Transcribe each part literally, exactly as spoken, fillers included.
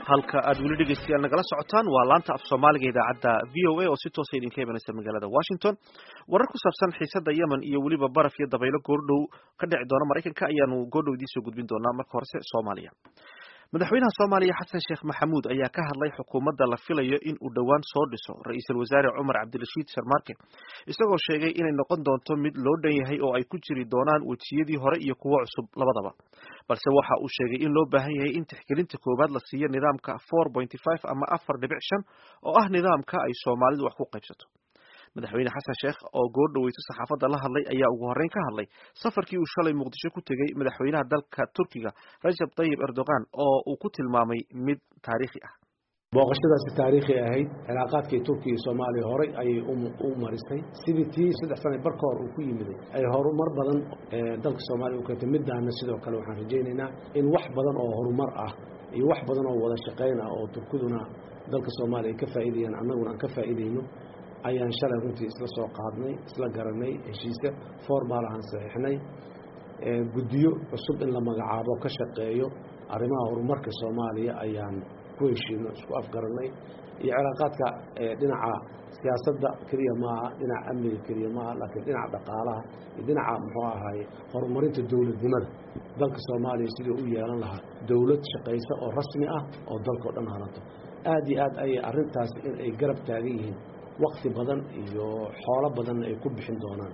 halka aad weli dhegeystayaal nagala socotaan waa laanta af Soomaaliga idaacadda V O A oo si toos ah idinka imanaysa magaalada Washington. Warar ku saabsan xiisadda Yemen iyo weliba baraf iyo dabaylo goordhow ka dhici doona Mareykanka ayaanu goordhow idin soo gudbin doonaa marka horese Soomaaliya. madaxweynaha Soomaaliya Xasan Sheekh Maxamuud ayaa ka hadlay xukuumadda la filayo in uu dhawaan soo dhiso ra'iisul wasaare Cumar Cabdirashiid Sharmaarke isagoo sheegay inay noqon doonto mid loo dhan yahay oo ay ku jiri doonaan wajiyadii hore iyo kuwa cusub labadaba balse waxa uu sheegay in loo baahan yahay in tixgelinta koobaad la siiyo nidaamka four point five ama afar dhibic shan oo ah nidaamka ay Soomaalidu wax ku qaybsato. madaxweyne xasan sheekh oo goordhaweyso saxaafadda la hadlay ayaa ugu horreyn ka hadlay safarkii uu shalay muqdisho ku tegay madaxweynaha dalka Turkiga Recep Tayyip Erdogan oo uu ku tilmaamay mid taariikhi ah. booqashadaasi taariikhi ahayd cilaaqaadkii Turkiga iyo Soomaaliya horay ayay u marisay sidii tii saddex sano barkoor uu ku yimid ay horumar badan dalka Soomaaliya u ka timidana sidoo kale waxaan rajaynaynaa in wax badan oo horumar ah iyo wax badan oo wada shaqeyn ah oo Turkiduna dalka Soomaaliya ka faa'iideeyaan annaguna aan ka faa'iideyno ayaan shalay runtii isla soo qaadnay isla garanay heshiisyo formal aan saxiixnay ee guddiyo cusub in la magacaabo ka shaqeeyo arrimaha horumarka Soomaaliya ayaan ku heshiino isku afgaranay iyo cilaaqaadka dhinaca siyaasadda kaliya ma aha dhinaca amniga kaliya ma aha laakiin dhinaca dhaqaalaha iyo dhinaca muxuu ahaay horumarinta dowladnimada dalka Soomaaliya sidii u yeelan lahaa dowlad shaqeysa oo rasmi ah oo dalka oo dhan hanato aad iyo aad ay arrintaas in ay garab taagan yihiin waqti badan iyo xoolo badan ay ku bixin doonaan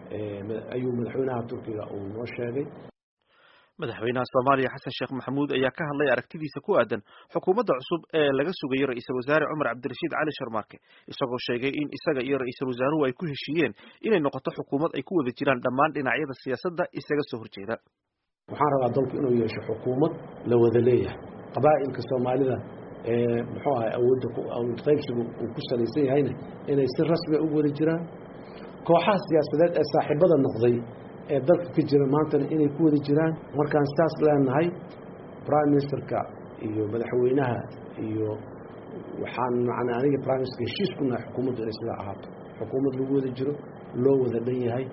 ee ayuu madaxweynaha Turkiga uu noo sheegay. madaxweynaha Soomaaliya Xasan Sheekh Maxamuud ayaa ka hadlay aragtidiisa ku aadan xukuumadda cusub ee laga sugayo ra'iisul wasaare Cumar Cabdirashiid Cali Sharmaarke isagoo sheegay in isaga iyo ra'iisul wasaaruhu ay ku heshiiyeen inay noqoto xukuumad ay ku wada jiraan dhammaan dhinacyada siyaasadda isaga soo horjeeda. waxaan rabaa dalku inuu yeesho xukuumad la wada leeyahay qabaa'ilka Soomaalida ee muxuu ahay awoodda ku awood qaybsigu uu ku salaysan yahay inay si rasmi ah u wada jiraan kooxaha siyaasadeed ee saaxiibada noqday ee dalka ka jira maanta inay ku wada jiraan markaan saas leenahay prime ministerka iyo madaxweynaha iyo waxaan macna aniga prime minister heshiis ku nahay xukuumaddu inay sida ahaato xukuumad lagu wada jiro loo wada dhan yahay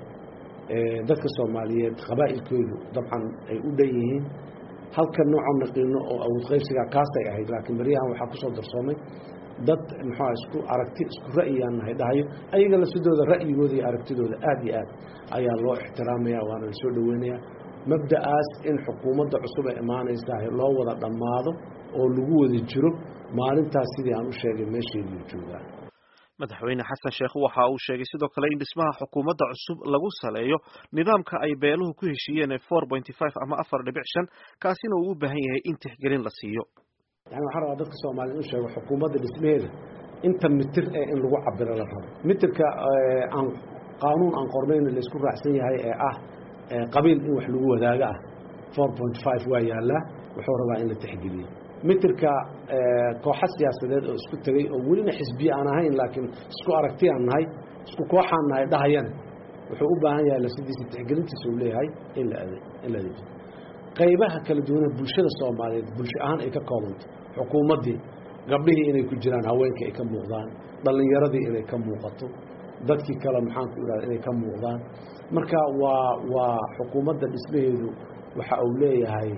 ee dadka Soomaaliyeed qabaa'ilkoodu dabcan ay u dhan yihiin halka noocan naqiino oo awood qaybsiga kaasay ahayd laakiin bariyahan waxa ku soo darsoomay dad maxaa isku aragti isku ra'yiyaan nahay dhahayo ayaga la sidooda ra'yigooda iyo aragtidooda aad iyo aad ayaa loo ixtiraamayaa waana la soo dhaweynayaa mabda'aas in xukuumadda cusub ay imaanaysaa loo wada dhammaado oo lagu wada jiro maalintaas sidii aan u sheegay meesheedii joogaa. madaxweyne xasan sheekh waxa uu sheegay sidoo kale in dhismaha xukuumadda cusub lagu saleeyo nidaamka ay beeluhu ku heshiiyeen ee four point five ama afar dhibic shan kaasina uu u baahan yahay in tixgelin la siiyo. yani waxaan rabaa dadka Soomaaliyeed inuu sheego xukuumadda dhismaheeda inta mitir ee in lagu cabiro la rabo mitirka aan qaanuun aan qornayn la isku raacsan yahay ee ah qabiil in wax lagu wadaaga ah four point five waa yaala wuxuu rabaa in la tixgeliyo mitirka kooxo siyaasadeed oo isku tagay oo welina xisbiye aan ahayn laakiin isku aragti aan nahay isku kooxaan nahay dhahayan wuxuu u baahan yahay la sidiisa tixgelintiisa uu leeyahay in la in la adeejiyo qaybaha kala duwan ee bulshada Soomaaliyeed bulsho ahaan ay ka koobanto xukuumaddii gabdhihii inay ku jiraan haweenka ay ka muuqdaan dhalinyaradii inay ka muuqato dadkii kale maxaan ku iraahdaa inay ka muuqdaan marka waa waa xukuumadda dhismaheedu waxa uu leeyahay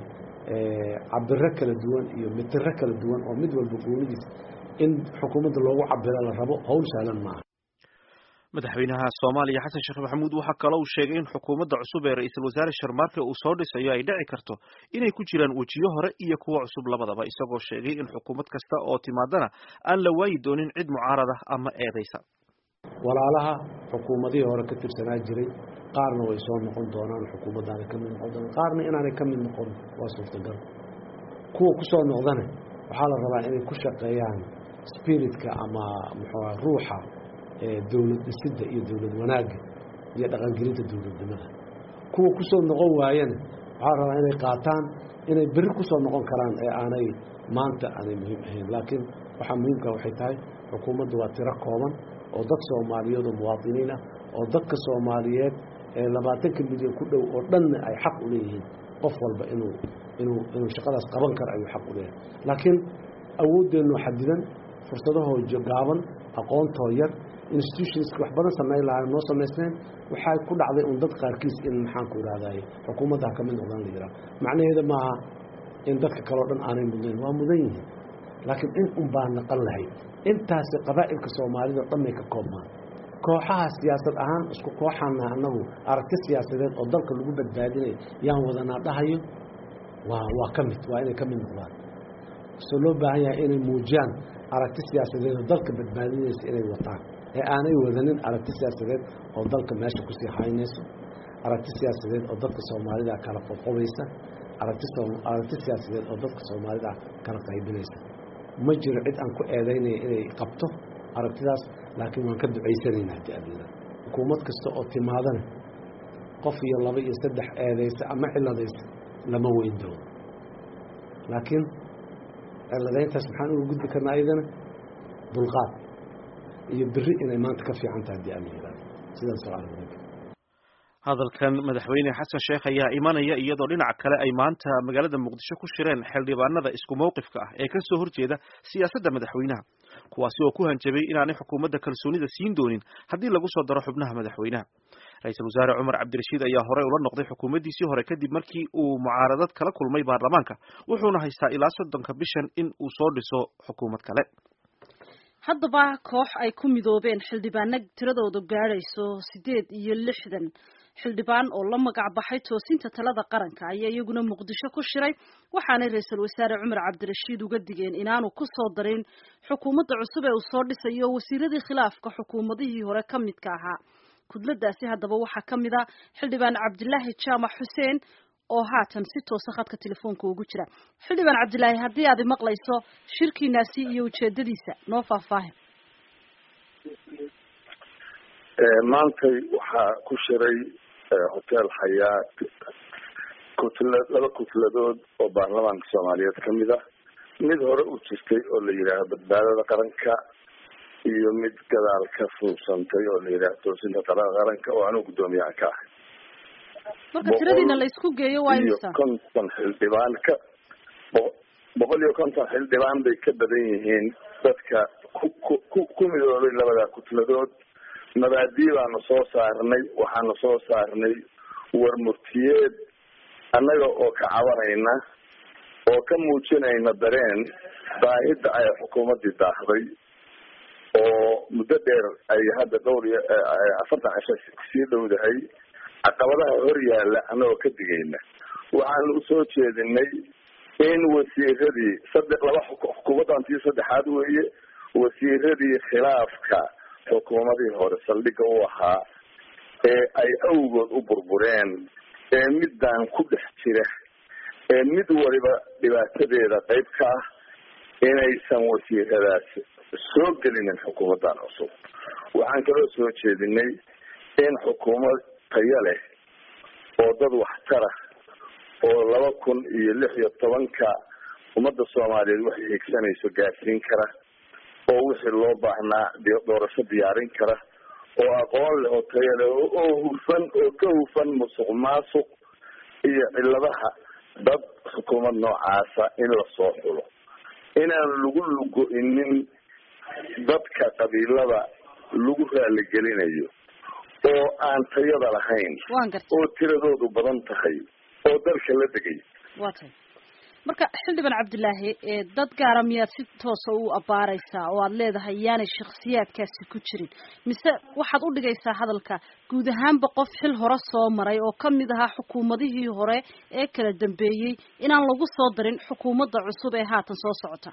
ee cabiro kala duwan iyo mitiro kala duwan oo mid walba goonidiisa in xukuumadda loogu cabiro la rabo hawl sahlan ma aha. madaxweynaha Soomaaliya Xasan Sheekh Maxamuud waxa kale uu sheegay in xukuumadda cusub ee ra'iisul wasaare Sharmaarke uu soo dhisayo ay dhici karto inay ku jiraan wajiyo hore iyo kuwa cusub labadaba isagoo sheegay in xukuumad kasta oo timaadana aan la waayi doonin cid mucaarada ama eedeysa. walaalaha xukuumadii hore ka tirsanaa jiray qaarna way soo noqon doonaan xukuumaddaana ka mid noqon doonaan qaarna inaanay ka mid noqon waa suurtagal kuwa ku soo noqdana waxaa la rabaa inay ku shaqeeyaan spiritka ama muxuu ruuxa dawlad dhisidda iyo dawlad wanaagga iyo dhaqangelinta dawladnimada kuwa ku soo noqon waayana waxaa rabaa inay qaataan inay berri ku soo noqon karaan ee aanay maanta aanay muhiim ahayn laakiin waxaa muhiimka waxay tahay xukuumaddu waa tiro kooban oo dad Soomaaliyeed oo muwaadiniin ah oo dadka Soomaaliyeed ee labaatanka milyan ku dhow oo dhan ay xaq u leeyihiin qof walba inuu inuu inuu shaqadaas qaban karo ayuu xaq u leeyahay laakiin awooddeenu xadidan fursadaho gaaban aqoontoo yar institutions wax badan sameey lahayn noo sameysneen waxay ku dhacday un dad qaarkiis in maxaan ku raadaay xukuumadda ka mid noqdaan la yiraahdo macnaheedu maaha in dadka kale oo dhan aanay mudnayn waa mudan yihiin laakiin in un baa naqan lahayd intaasi qabaa'ilka soomaalida oo dhan bay ka koobmaan kooxaha siyaasad ahaan isku kooxana annagu aragti siyaasadeed oo dalka lagu badbaadinay yaan wadanaa dhahayo waa waa ka mid waa inay ka mid noqdaan soo loo baahan yahay inay muujiyaan aragti siyaasadeed oo dalka badbaadinaysa inay wataan ee aanay wadanin aragti siyaasadeed oo dalka meesha kusii haynayso aragti siyaasadeed oo dadka soomaalida kala qoqobaysa aragti aragti siyaasadeed oo dadka soomaalida kala qaybinaysa ma jiro cid aan ku eedaynaya inay qabto aragtidaas laakiin waan ka ducaysanaynaa haddii adeeda xukuumad kasta oo timaadana qof iyo laba iyo saddex eedaysa ama ciladaysa lama weyn doono laakiin ciladayntaas maxaan uga gudbi karnaa iyadana dulqaad iyo biri inay maanta ka fiican tahay haddii adeeda sidaas oo aragtay hadalkan madaxweyne xasan sheekh ayaa imanaya iyadoo dhinaca kale ay maanta magaalada muqdisho ku shireen xildhibaanada isku mowqifka ah ee ka soo horjeeda siyaasadda madaxweynaha kuwaasi oo ku hanjabay inaanay xukuumadda kalsoonida siin doonin haddii lagu soo daro xubnaha madaxweynaha ra-iisul wasaare cumar cabdirashiid ayaa horey ula noqday xukuumaddiisii hore kadib markii uu mucaaradad kala kulmay baarlamaanka wuxuuna haystaa ilaa soddonka bishan in uu soo dhiso xukuumad kale haddaba koox ay ku midoobeen xildhibaano tiradooda gaadhayso sideed iyo lixdan xildhibaan oo la magac baxay toosinta talada qaranka ayaa iyaguna muqdisho ku shiray waxaanay ra-iisul wasaare cumar cabdirashiid uga digeen inaanu ku soo darin xukuumadda cusub ee uu soo dhisayo wasiiradii khilaafka xukuumadihii hore ka midka ahaa kudladaasi haddaba waxaa ka mid a xildhibaan cabdilaahi jaamac xuseen oo haatan si toosa khadka telefoonka ugu jira xildhibaan cabdilaahi haddii aad maqlayso shirkiinaasi iyo ujeedadiisa noo faahfaahin maantay waxaa ku shiray hotel xayaat kutla laba kutladood oo baarlamaanka soomaaliyeed ka mid ah mid hore u jirtay oo la yidhaaho badbaadada qaranka iyo mid gadaal ka fuubsantay oo la yidhaaho toosinta talada qaranka oo anigu guddoomiyaha ka ahay marka tiradiina la isku geeyo waa imisa iyo konton xildhibaan ka boqol iyo konton xildhibaan bay ka badan yihiin dadka ku ku ku midoobay labada kutladood mabaadii baanu soo saarnay waxaanu soo saarnay war murtiyeed annaga oo ka cabanayna oo ka muujinayna dareen baahida ay xukuumaddii daahday oo muddo dheer ay hadda dhowr iyo afartan cisho sii dhowdahay caqabadaha hor yaalla annagoo ka digayna waxaanu usoo jeedinay in wasiiradii saddex laba xukuumaddan tii saddexaad weeye wasiiradii khilaafka xukuumadii hore saldhigga u ahaa ee ay awgood u burbureen ee midaan ku dhex jira ee mid waliba dhibaatadeeda qayb ka ah inaysan wasiiradaas soo gelinin xukuumaddan cusub waxaan kaloo soo jeedinay in xukuumad tayo leh oo dad waxtara oo laba kun iyo lix iyo tobanka ummadda soomaaliyeed waxay higsanayso gaarsiin kara oo wixii loo baahnaa doorasho diyaarin kara oo aqoon leh oo tayo leh oo hufan oo ka hufan musuq maasuq iyo cilladaha dad xukuumad noocaasa in lasoo xulo inaan lagu lugo-inin dadka qabiilada lagu raaligelinayo oo aan tayada lahayn oo tiradoodu badan tahay oo dalka la degay waa tay marka xildhibaan cabdilaahi dad gaara miyaad si toosa u abaaraysaa oo aad leedahay yaanay shakhsiyaadkaasi ku jirin mise waxaad u dhigaysaa hadalka guud ahaanba qof xil hore soo maray oo kamid ahaa xukuumadihii hore ee kala dambeeyey inaan lagu soo darin xukuumadda cusub ee haatan soo socota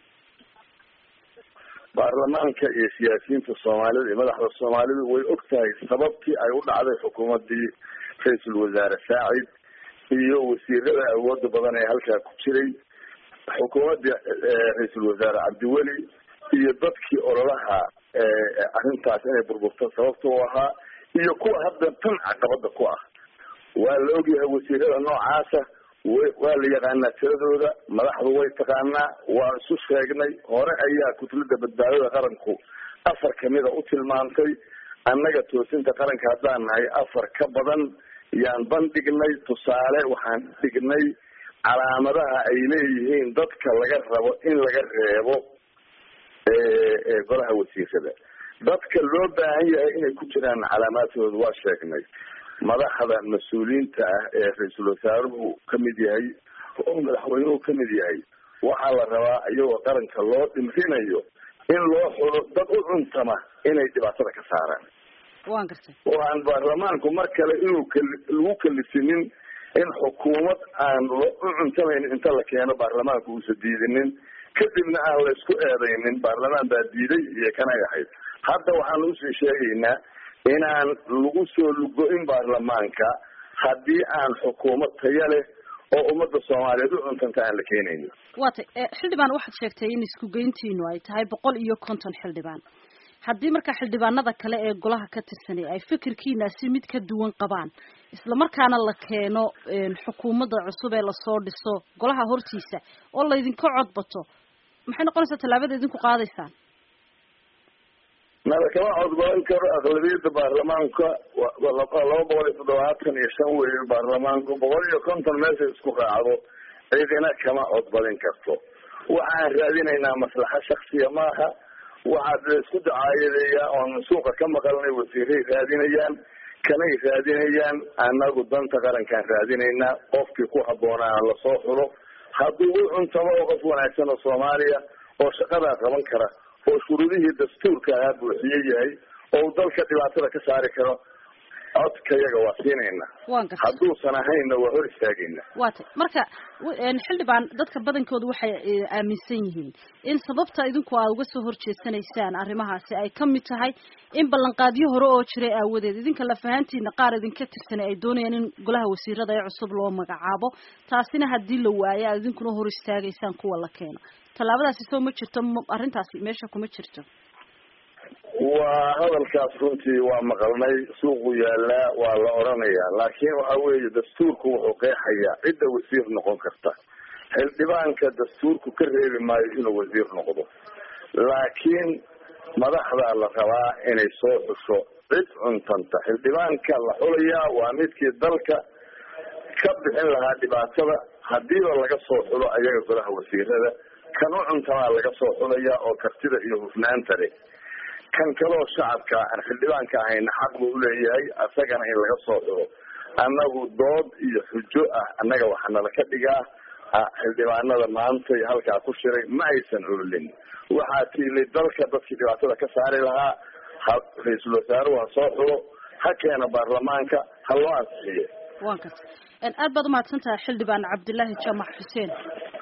baarlamaanka iyo siyaasiyiinta soomaalida iyo madaxda soomaalidu way og tahay sababtii ay u dhacday xukuumaddii ra-iisul wasaare saacid iyo wasiirada awooda badan ee halkaa ku jiray xukuumaddii ra-iisul wasaare cabdiweli iyo dadkii ololaha arrintaas inay burburto sababta u ahaa iyo kuwa hadda tan caqabada ku ah waa la ogyahay wasiirada noocaasa waa la yaqaanaa tiradooda madaxdu way taqaanaa waan isu sheegnay hore ayaa kutlada badbaadada qaranku afar kamida u tilmaantay annaga toosinta qaranka haddaan nahay afar ka badan yaan bandhignay tusaale waxaan dhignay calaamadaha ay leeyihiin dadka laga rabo in laga reebo golaha wasiirada dadka loo baahan yahay inay ku jiraan calaamaadkooda waa sheegnay madaxda mas-uuliyiinta ah ee ra-iisul wasaaruhu kamid yahay oo madaxweynuhu kamid yahay waxaa la rabaa iyagoo qaranka loo dhimrinayo in loo xulo dad u cuntama inay dhibaatada ka saaraan. waan gartay oo aan baarlamaanku mar kale inuu lagu kalifinin in xukuumad aan loo cuntamayn inta la keeno baarlamaanku uusan diidinin kadibna aan la isku eedaynin baarlamaan baa diiday iyo kanay ahayd. hadda waxaan usii sheegaynaa inaan lagu soo lugo-in baarlamaanka haddii aan xukuumad taya leh oo ummadda soomaaliyeed u cuntanta aan la keenayno. waatay xildhibaan waxaad sheegtay in isku geyntiinu ay tahay boqol iyo konton xildhibaan. haddii markaa xildhibaanada kale ee golaha ka tirsanay ay fikirkiinaasi mid ka duwan qabaan isla markaana la keeno xukuumadda cusub ee lasoo dhiso golaha hortiisa oo laydinka codbato maxay noqonaysaa tallaabada idinku qaadaysaan? nala kama codbadan karo aqlabiyadda baarlamaanka laba boqol iyo toddobaatan iyo shan weeye baarlamaanku boqol iyo konton meesha isku raacdo cidina kama codbadin karto. waxaan raadinaynaa maslaxa shaksiya maaha. waxaad la isku dacaayadeeyaa oon suuqa ka maqalnay wasiiray raadinayaan kanay raadinayaan anagu danta qarankaan raadinaynaa qofkii ku habboonaa lasoo xulo hadduu u cuntamo oo qof wanaagsan oo soomaaliya oo shaqadaa qaban kara oo shuruudihii dastuurka ahaa buuxiye yahay oo dalka dhibaatada ka saari karo codkayaga waa siinayna hadduusan ahayna waa hor istaagayna. waata marka xildhibaan dadka badankoodu waxay aaminsan yihiin in sababta idinku aad uga soo horjeesanaysaan arrimahaasi ay ka mid tahay in ballanqaadyo hore oo jiray aawadeed idinka lafahantiina qaar idinka tirsanay ay doonayaan in golaha wasiirada ee cusub loo magacaabo taasina haddii la waayo aad idinkuna hor istaagaysaan kuwa la keeno. tallaabadaasi soo ma jirto arrintaasi meesha kuma jirto? waa hadalkaas runtii waa maqalnay suuqu yaalaa waa la oranayaa laakiin waxa weeye dastuurku wuxuu qeexayaa cidda wasiir noqon karta. xildhibaanka dastuurku ka reebi maayo inuu wasiir noqdo laakiin madaxdaa la rabaa inay soo xusho cid cuntanta. xildhibaanka la xulayaa waa midkii dalka ka bixin lahaa dhibaatada hadiiba laga soo xulo ayaga golaha wasiirada kan u cuntamaa laga soo xulayaa oo kartida iyo hufnaanta leh. kan kaloo shacabka aan xildhibaanka ahayna xaq buu uleeyahay asagana in laga soo xulo. annagu dood iyo xujo ah annaga waxaa nala ka dhigaa xildhibaanada maanta halkaa ku shiray ma aysan ololin. waxaa tiilay dalka dadkii dhibaatada ka saari lahaa ha ra-iisul wasaaruhu ha soo xulo ha keena baarlamaanka ha loo ansixiye. waan karta aad baad umahadsan tahay xildhibaan cabdilaahi jaamac xuseen.